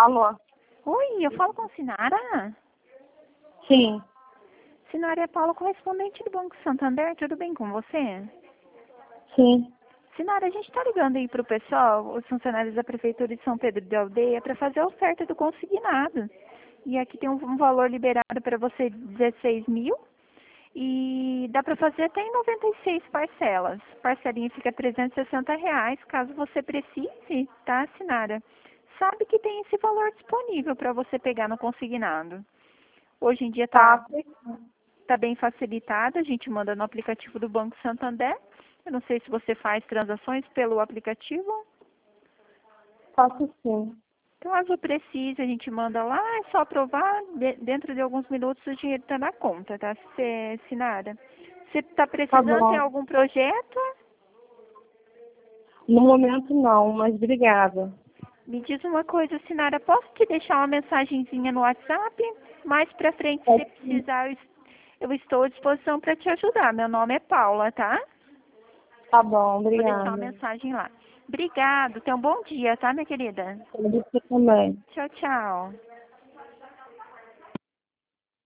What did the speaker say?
Alô? Oi, eu falo com a Sinara? Sim, Sinara é Paula, correspondente do Banco Santander, tudo bem com você? sim. Sinara, a gente está ligando aí para o pessoal, os funcionários da Prefeitura de São Pedro de Aldeia, para fazer a oferta do consignado. E aqui tem um valor liberado para você de 16 mil e dá para fazer até em 96 parcelas. Parcelinha fica R$ 360, caso você precise, tá, Sinara? Sabe que tem esse valor disponível para você pegar no consignado. Hoje em dia Tá, tá bem facilitado, a gente manda no aplicativo do Banco Santander. Eu não sei se você faz transações pelo aplicativo. faço sim. Caso precise, a gente manda lá, é só aprovar, dentro de alguns minutos o dinheiro está na conta, tá, Sinara? Você está Tá precisando, tem bom. algum projeto? No momento não, mas obrigada. Me diz uma coisa, Sinara, posso te deixar uma mensagenzinha no WhatsApp? Mais pra frente, se Pode sim. precisar, eu estou à disposição para te ajudar. Meu nome é Paula, tá? Tá bom, Vou deixar uma obrigada. mensagem lá. Obrigado, tenha um bom dia, tá, minha querida? Pra você também. Tchau, tchau.